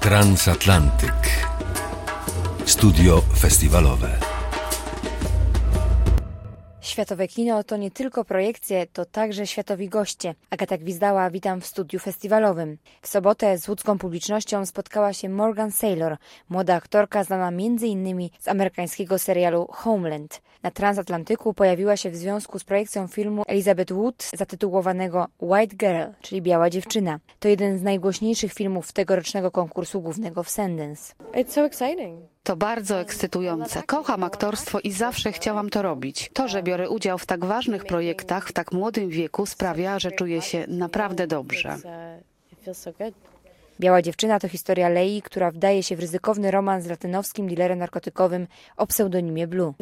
Transatlantyk. Studio festiwalowe. Światowe kino to nie tylko projekcje, to także światowi goście. Agata Gwizdała, witam w studiu festiwalowym. W sobotę z łódzką publicznością spotkała się Morgan Saylor, młoda aktorka znana m.in. z amerykańskiego serialu Homeland. Na Transatlantyku pojawiła się w związku z projekcją filmu Elizabeth Wood zatytułowanego White Girl, czyli Biała dziewczyna. To jeden z najgłośniejszych filmów tegorocznego konkursu głównego w Sundance. It's so exciting. To bardzo ekscytujące. Kocham aktorstwo i zawsze chciałam to robić. To, że biorę udział w tak ważnych projektach w tak młodym wieku sprawia, że czuję się naprawdę dobrze. Biała dziewczyna to historia Lei, która wdaje się w ryzykowny romans z latynowskim dealerem narkotykowym o pseudonimie Blue.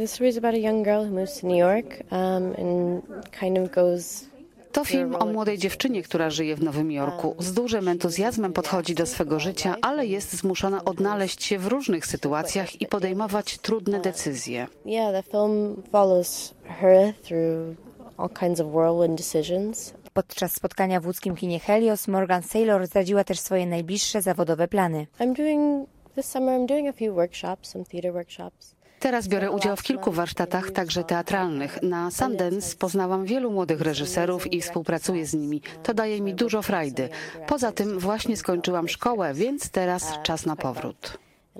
To film o młodej dziewczynie, która żyje w Nowym Jorku. Z dużym entuzjazmem podchodzi do swego życia, ale jest zmuszona odnaleźć się w różnych sytuacjach i podejmować trudne decyzje. Podczas spotkania w łódzkim kinie Helios Morgan Saylor zdradziła też swoje najbliższe zawodowe plany. Teraz biorę udział w kilku warsztatach, także teatralnych. Na Sundance poznałam wielu młodych reżyserów i współpracuję z nimi. To daje mi dużo frajdy. Poza tym właśnie skończyłam szkołę, więc teraz czas na powrót.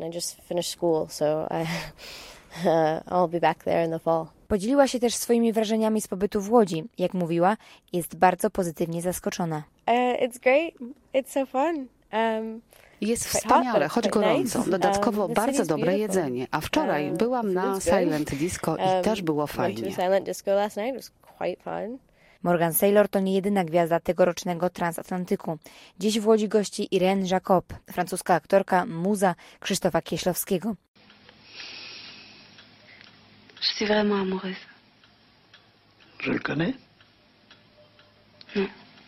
Podzieliła się też swoimi wrażeniami z pobytu w Łodzi. Jak mówiła, jest bardzo pozytywnie zaskoczona. Jest wspaniale, choć gorąco. Dodatkowo bardzo dobre jedzenie. A wczoraj byłam na Silent Disco i też było fajnie. Morgan Saylor to nie jedyna gwiazda tegorocznego Transatlantyku. Dziś w Łodzi gości Irene Jacob, francuska aktorka, muza Krzysztofa Kieślowskiego. Je suis vraiment amoureuse. Je le connais? Non.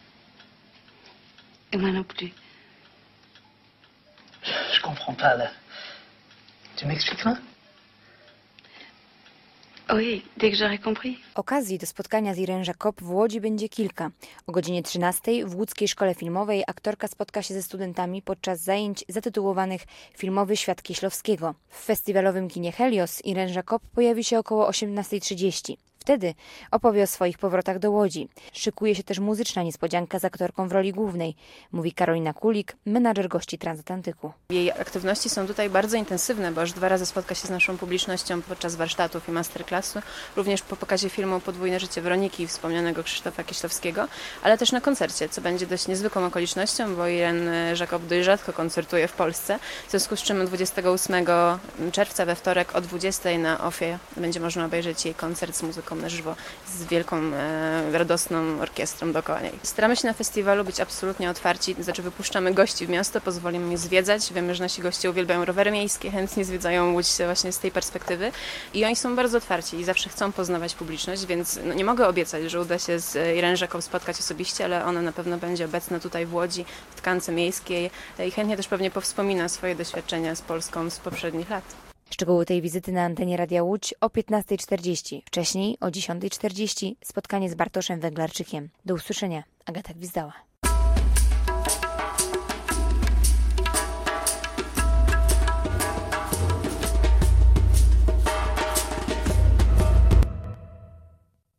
Et moi non plus. Je comprends pas, là. Tu m'expliqueras? Oui, dès que j'aurai compris. Okazji do spotkania z Irene Jacob w Łodzi będzie kilka. O godzinie 13 w Łódzkiej Szkole Filmowej aktorka spotka się ze studentami podczas zajęć zatytułowanych Filmowy Świat Kieślowskiego. W festiwalowym kinie Helios Irene Jacob pojawi się około 18:30. Wtedy opowie o swoich powrotach do Łodzi. Szykuje się też muzyczna niespodzianka z aktorką w roli głównej, mówi Karolina Kulik, menadżer gości Transatlantyku. Jej aktywności są tutaj bardzo intensywne, bo już 2 razy spotka się z naszą publicznością podczas warsztatów i masterclassu, również po pokazie filmu Podwójne życie Weroniki, wspomnianego Krzysztofa Kieślowskiego, ale też na koncercie, co będzie dość niezwykłą okolicznością, bo Irene Jacob dość rzadko koncertuje w Polsce, w związku z czym 28 czerwca we wtorek o 20 na OFIE będzie można obejrzeć jej koncert z muzyką na żywo, z wielką, radosną orkiestrą dookoła niej. Staramy się na festiwalu być absolutnie otwarci, to znaczy wypuszczamy gości w miasto, pozwolimy je zwiedzać. Wiemy, że nasi goście uwielbiają rowery miejskie, chętnie zwiedzają Łódź właśnie z tej perspektywy i oni są bardzo otwarci i zawsze chcą poznawać publiczność, więc nie mogę obiecać, że uda się z Irene Jacob spotkać osobiście, ale ona na pewno będzie obecna tutaj w Łodzi, w tkance miejskiej i chętnie też pewnie powspomina swoje doświadczenia z Polską z poprzednich lat. Szczegóły tej wizyty na antenie Radia Łódź o 15:40. Wcześniej o 10:40 spotkanie z Bartoszem Węglarczykiem. Do usłyszenia. Agata Gwizdała.